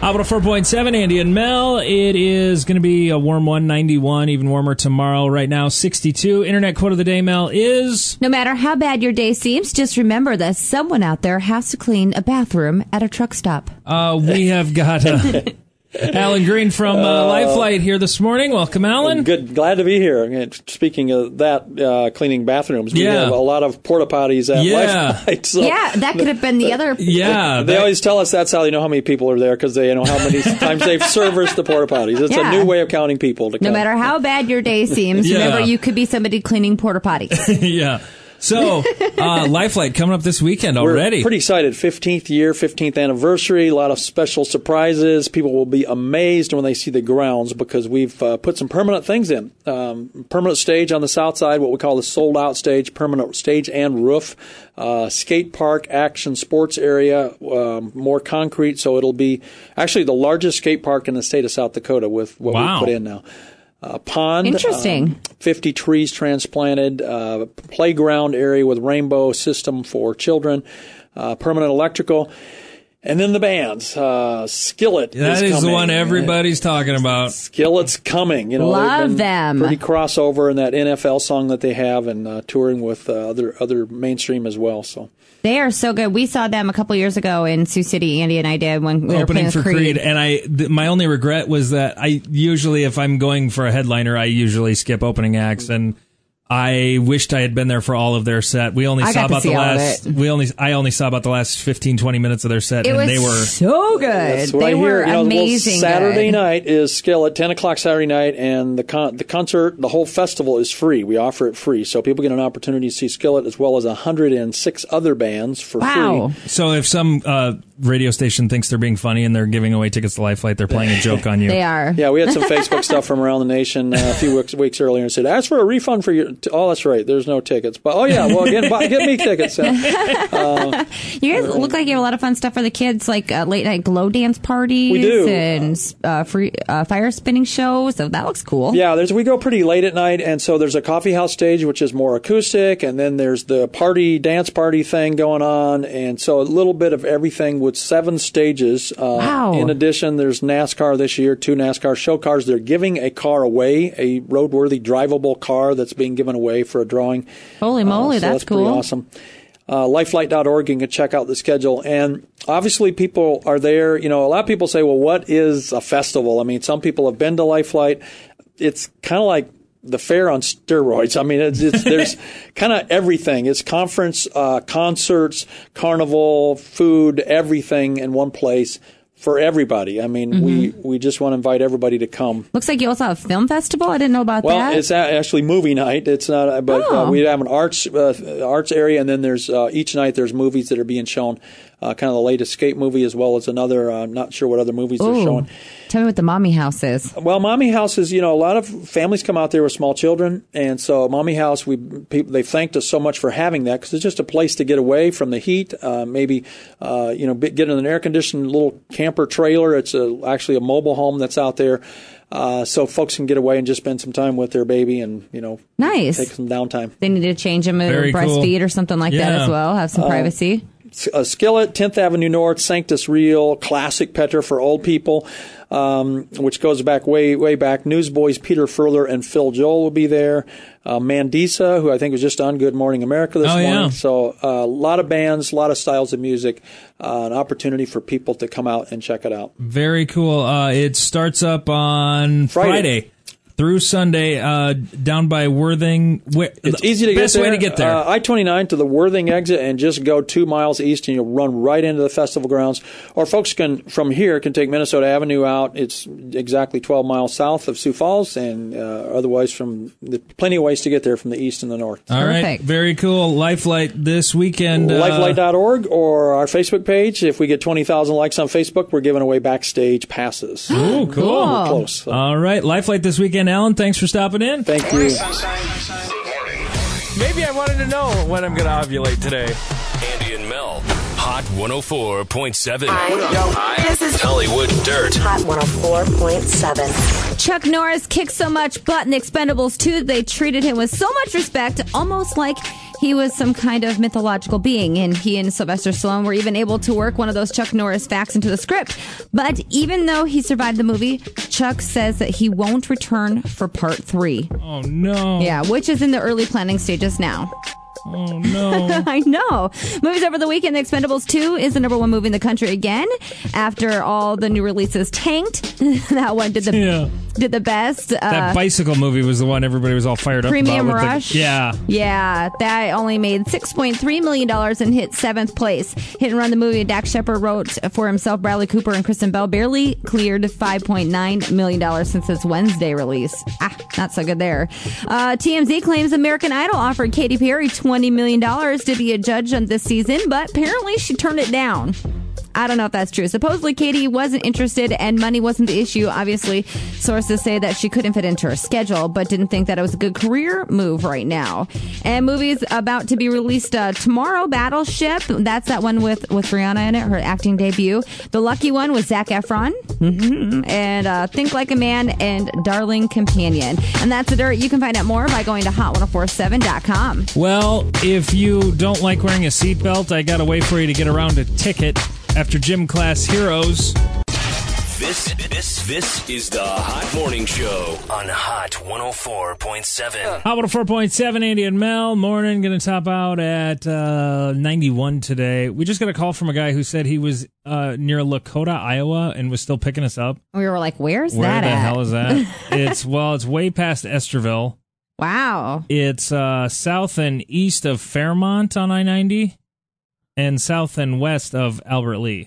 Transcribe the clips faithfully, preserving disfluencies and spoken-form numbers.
Hot one oh four point seven, Andy and Mel. It is going to be a warm one, ninety-one, even warmer tomorrow. Right now, sixty-two. Internet quote of the day, Mel, is... No matter how bad your day seems, just remember that someone out there has to clean a bathroom at a truck stop. Uh, we have got... Uh, Alan Green from uh, Lifelight here this morning. Welcome, Alan. Good, glad to be here. And speaking of that, uh, cleaning bathrooms, we yeah. have a lot of porta potties at yeah. Lifelight. So yeah, that could have been the other. Yeah, they that... always tell us that's how they know how many people are there because they know how many times they've serviced the porta potties. It's yeah. a new way of counting people. To no count. matter how bad your day seems, yeah. remember you could be somebody cleaning porta potties. yeah. So, uh, Lifelight coming up this weekend already. We're pretty excited. fifteenth year, fifteenth anniversary, a lot of special surprises. People will be amazed when they see the grounds because we've uh, put some permanent things in. Um, permanent stage on the south side, what we call the sold-out stage, permanent stage and roof. Uh, skate park, action sports area, um, more concrete, so it'll be actually the largest skate park in the state of South Dakota with what wow. we put in now. Uh, pond. Interesting. Um, fifty trees transplanted, uh, playground area with rainbow system for children, uh, permanent electrical. And then the bands. Uh, Skillet That is is coming. the one everybody's talking about. Skillet's coming. You know, Love they've been them. Pretty crossover in that N F L song that they have and uh, touring with uh, other other mainstream as well. So they are so good. We saw them a couple years ago in Sioux City. Andy and I did when we were Opening playing for Creed. Creed. And I, th- my only regret was that I usually, if I'm going for a headliner, I usually skip opening acts. And I wished I had been there for all of their set. We only I saw got to about see the all of last. it. We only. I only saw about the last fifteen, twenty minutes of their set, It and was they were so good. That's what they I were hear. You know, amazing. Well, Saturday good. night is Skillet, ten o'clock Saturday night, and the con- the concert, the whole festival is free. We offer it free, so people get an opportunity to see Skillet as well as one hundred six other bands for Wow. free. So if some uh, radio station thinks they're being funny and they're giving away tickets to Lifelight, they're playing a joke on you. They are. Yeah, we had some Facebook stuff from around the nation uh, a few weeks, weeks earlier and said, ask for a refund for your... T- oh, that's right. There's no tickets. But, oh, yeah, well, get, buy, get me tickets. Uh, You guys look like you have a lot of fun stuff for the kids, like uh, late night glow dance parties We do. and uh, free uh, fire spinning shows. So that looks cool. Yeah, there's we go pretty late at night, and so there's a coffee house stage, which is more acoustic, and then there's the party, dance party thing going on, and so a little bit of everything with seven stages. Uh, Wow. In addition, there's NASCAR this year, two NASCAR show cars. They're giving a car away, a roadworthy, drivable car that's being given away for a drawing. Holy moly, Uh, so that's, that's cool. pretty awesome. Uh, lifelight dot org, you can check out the schedule. And obviously people are there. You know, a lot of people say, well, what is a festival? I mean, some people have been to Lifelight. It's kind of like the fair on steroids. I mean, it's, it's there's kind of everything. It's conference, uh, concerts, carnival, food, everything in one place for everybody. I mean, Mm-hmm. we, we just want to invite everybody to come. Looks like you also have a film festival. I didn't know about Well, that. it's a- actually movie night. It's not, uh, but Oh. uh, we have an arts uh, arts area, and then there's uh, each night there's movies that are being shown. Uh, kind of the latest skate movie, as well as another. Uh, not sure what other movies they're Ooh. showing. Tell me what the mommy house is. Well, Mommy House is, you know, a lot of families come out there with small children, and so Mommy House, we people they've thanked us so much for having that because it's just a place to get away from the heat. Uh, maybe, uh, you know, get in an air conditioned little camper trailer. It's a, actually a mobile home that's out there. Uh, so folks can get away and just spend some time with their baby and, you know, Nice. take some downtime. They need to change them or Very breastfeed cool. or something like that Yeah. as well. Have some privacy. Uh, Skillet, tenth Avenue North, Sanctus Real, classic Petter for old people, um, which goes back way, way back. Newsboys Peter Furler and Phil Joel will be there. Uh, Mandisa, who I think was just on Good Morning America this Oh, morning. yeah. So uh, a lot of bands, a lot of styles of music, uh, an opportunity for people to come out and check it out. Very cool. Uh, it starts up on Friday. Friday. Through Sunday, uh, down by Worthing. Where, It's easy to best get there. way to get there. Uh, I twenty-nine to the Worthing exit and just go two miles east and you'll run right into the festival grounds. Or folks can, from here, can take Minnesota Avenue out. It's exactly twelve miles south of Sioux Falls and uh, otherwise from the, plenty of ways to get there from the east and the north. All right, Perfect. very cool. Lifelight this weekend. Uh, Lifelight dot org or our Facebook page. If we get twenty thousand likes on Facebook, we're giving away backstage passes. Ooh, cool. We're close. So. All right, Lifelight this weekend. Alan, thanks for stopping in. Thank you. Maybe I wanted to know when I'm going to ovulate today. Andy and Mel, Hot one oh four point seven. Hi. This is Hollywood Dirt. Hot one oh four point seven. Chuck Norris kicked so much butt in The Expendables two, they treated him with so much respect, almost like he was some kind of mythological being, and he and Sylvester Stallone were even able to work one of those Chuck Norris facts into the script. But even though he survived the movie, Chuck says that he won't return for part three. Oh, no. Yeah, which is in the early planning stages now. Oh, no. I know. Movies over the weekend, The Expendables two is the number one movie in the country again. After all the new releases tanked, that one did the Yeah. did the best. That Uh, bicycle movie was the one everybody was all fired up Premium about. with Rush. The, yeah. Yeah, that only made six point three million dollars and hit seventh place. Hit and Run the movie Dax Shepard wrote for himself, Bradley Cooper and Kristen Bell barely cleared five point nine million dollars since its Wednesday release. Ah, not so good there. Uh, T M Z claims American Idol offered Katy Perry twenty million dollars to be a judge on this season, but apparently she turned it down. I don't know if that's true. Supposedly, Katie wasn't interested and money wasn't the issue. Obviously, sources say that she couldn't fit into her schedule, but didn't think that it was a good career move right now. And movies about to be released uh, tomorrow, Battleship. That's that one with, with Rihanna in it, her acting debut. The Lucky One with Zac Efron. Mm-hmm. And uh, Think Like a Man and Darling Companion. And that's the dirt. You can find out more by going to hot ten forty-seven dot com. Well, if you don't like wearing a seatbelt, I got a way for you to get around a ticket after Gym Class Heroes. This, this, this is the Hot Morning Show on Hot one oh four point seven. Hot one oh four point seven, Andy and Mel. Morning, going to top out at uh, ninety-one today. We just got a call from a guy who said he was uh, near Lakota, Iowa, and was still picking us up. We were like, where's Where that the at? hell is that? It's, well, it's way past Esterville. Wow. It's uh, south and east of Fairmont on I ninety and south and west of Albert Lee.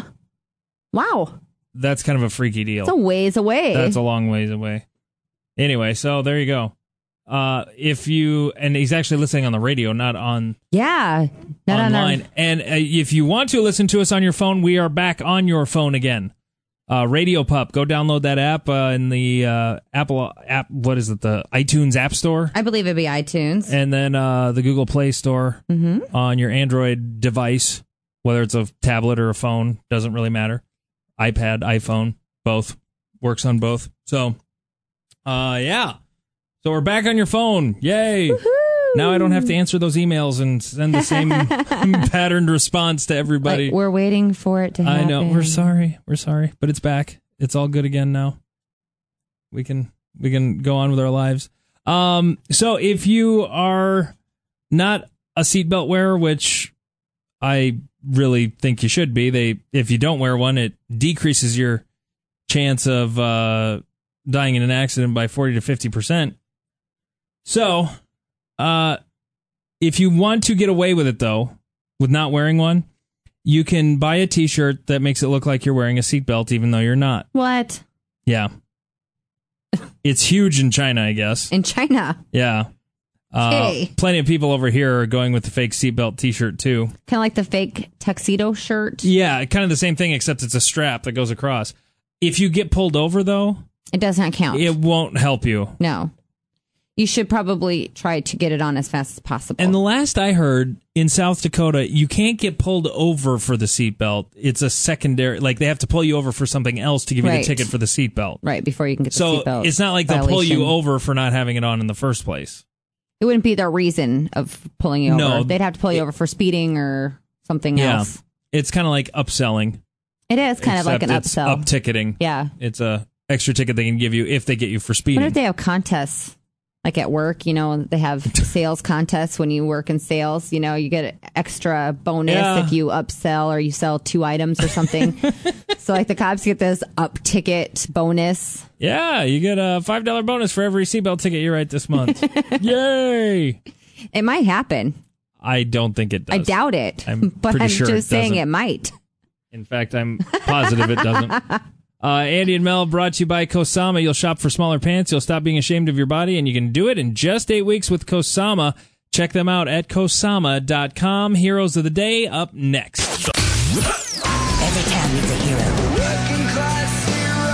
Wow. That's kind of a freaky deal. It's a ways away. That's a long ways away. Anyway, so there you go. Uh, if you, and he's actually listening on the radio, not on yeah. Not online. On our, and uh, if you want to listen to us on your phone, we are back on your phone again. Uh, Radio Pup, go download that app uh, in the uh, Apple app. What is it? The iTunes App Store, I believe it'd be iTunes. and then uh, the Google Play Store Mm-hmm. on your Android device, whether it's a tablet or a phone, doesn't really matter. iPad, iPhone, both works on both. So, uh, yeah. So we're back on your phone. Yay! Woo-hoo! Now I don't have to answer those emails and send the same patterned response to everybody. Like, we're waiting for it to I happen. know. We're sorry. We're sorry, but it's back. It's all good again now. We can we can go on with our lives. Um. So if you are not a seatbelt wearer, which I really think you should be, they if you don't wear one, it decreases your chance of uh, dying in an accident by forty to fifty percent. So, uh, if you want to get away with it, though, with not wearing one, you can buy a T-shirt that makes it look like you're wearing a seatbelt, even though you're not. What? Yeah. It's huge in China, I guess. In China. Yeah. Uh, Okay. Plenty of people over here are going with the fake seatbelt T-shirt, too. Kind of like the fake tuxedo shirt. Yeah, kind of the same thing, except it's a strap that goes across. If you get pulled over, though, It does not count. it won't help you. No. You should probably try to get it on as fast as possible. And the last I heard, in South Dakota, you can't get pulled over for the seatbelt. It's a secondary, like they have to pull you over for something else to give you Right. the ticket for the seatbelt. Right, before you can get the So seatbelt. it's not like they'll pull you violation. over for not having it on in the first place. It wouldn't be their reason of pulling you No. over. They'd have to pull you over for speeding or something Yeah. else. It's kind of like upselling. It is kind of like an except it's upsell. up ticketing. Yeah. It's a extra ticket they can give you if they get you for What speeding. if they have contests? Like at work, you know, they have sales contests when you work in sales. You know, you get an extra bonus Yeah. if you upsell or you sell two items or something. So, like, the cops get this up ticket bonus. Yeah, you get a five dollar bonus for every seatbelt ticket you write this month. Yay! It might happen. I don't think it does. I doubt it. I'm but pretty I'm sure just it saying doesn't. it might. In fact, I'm positive it doesn't. Uh, Andy and Mel brought to you by Kosama. You'll shop for smaller pants. You'll stop being ashamed of your body, and you can do it in just eight weeks with Kosama. Check them out at kosama dot com. Heroes of the Day up next. Every town needs a hero. Working class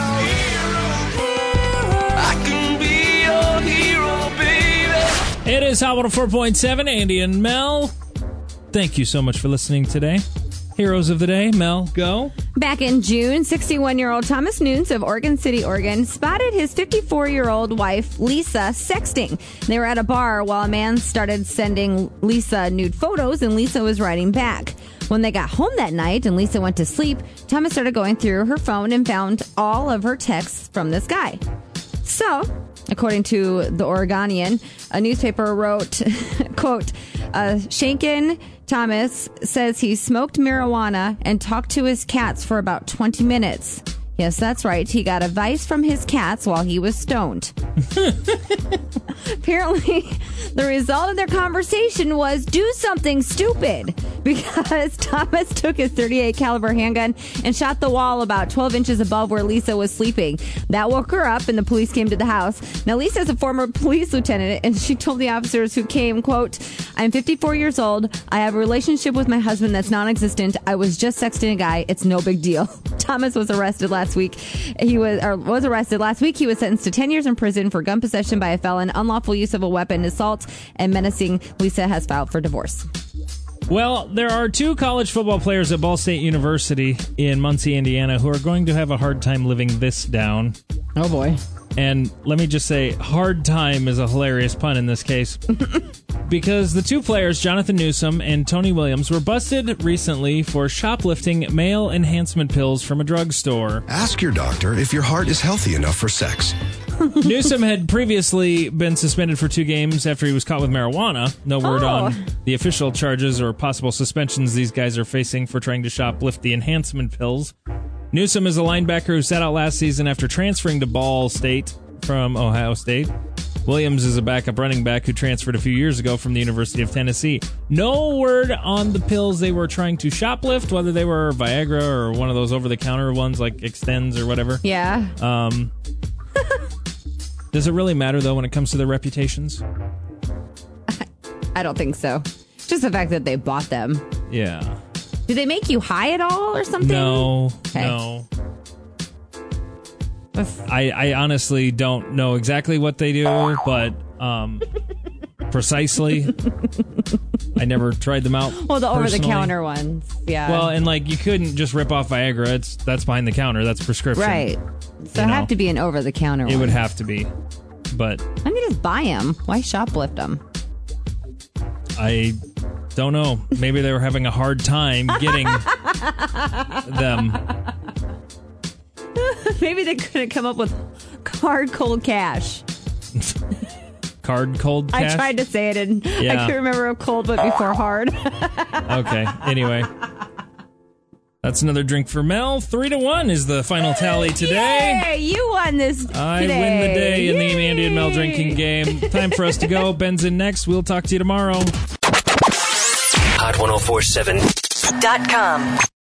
hero. I can be your hero, baby. It is Hot one oh four point seven, Andy and Mel. Thank you so much for listening today. Heroes of the day. Mel, go. Back in June, sixty-one-year-old Thomas Nunes of Oregon City, Oregon, spotted his fifty-four-year-old wife, Lisa, sexting. They were at a bar while a man started sending Lisa nude photos, and Lisa was writing back. When they got home that night and Lisa went to sleep, Thomas started going through her phone and found all of her texts from this guy. So, according to the Oregonian, a newspaper wrote, quote, uh, Shanken Thomas says he smoked marijuana and talked to his cats for about twenty minutes. Yes, that's right. He got advice from his cats while he was stoned. Apparently, the result of their conversation was do something stupid, because Thomas took his thirty-eight caliber handgun and shot the wall about twelve inches above where Lisa was sleeping. That woke her up, and the police came to the house. Now, Lisa is a former police lieutenant, and she told the officers who came, quote, I'm fifty-four years old. I have a relationship with my husband that's non-existent. I was just sexting a guy. It's no big deal. Thomas was arrested last week. He was or was arrested last week. He was sentenced to ten years in prison for gun possession by a felon, unlawful use of a weapon, assault, and menacing. Lisa has filed for divorce. Well, there are two college football players at Ball State University in Muncie, Indiana, who are going to have a hard time living this down. Oh, boy. And let me just say, hard time is a hilarious pun in this case. Because the two players, Jonathan Newsom and Tony Williams, were busted recently for shoplifting male enhancement pills from a drugstore. Ask your doctor if your heart is healthy enough for sex. Newsom had previously been suspended for two games after he was caught with marijuana. No word Oh. on the official charges or possible suspensions these guys are facing for trying to shoplift the enhancement pills. Newsom is a linebacker who sat out last season after transferring to Ball State from Ohio State. Williams is a backup running back who transferred a few years ago from the University of Tennessee. No word on the pills they were trying to shoplift, whether they were Viagra or one of those over-the-counter ones like Extends or whatever. Yeah. Um, does it really matter, though, when it comes to their reputations? I don't think so. Just the fact that they bought them. Yeah. Did they make you high at all or something? No, Okay. no. I, I honestly don't know exactly what they do, but um, precisely, I never tried them out. Well, the personally. over-the-counter ones. Yeah. Well, and like you couldn't just rip off Viagra. It's that's behind the counter. That's prescription. right. So you it know. have to be an over-the-counter one. It would have to be, but Let me just buy them. Why shoplift them? I don't know. Maybe they were having a hard time getting them. Maybe they couldn't come up with hard, cold cash. Card cold cash? I tried to say it, and I Yeah. couldn't remember if cold but before hard. Okay. Anyway, that's another drink for Mel. Three to one is the final tally today. Yay, you won this I today. win the day in the Yay. Mandy and Mel drinking game. Time for us to go. Ben's in next. We'll talk to you tomorrow. Hot ten forty-seven Dot com.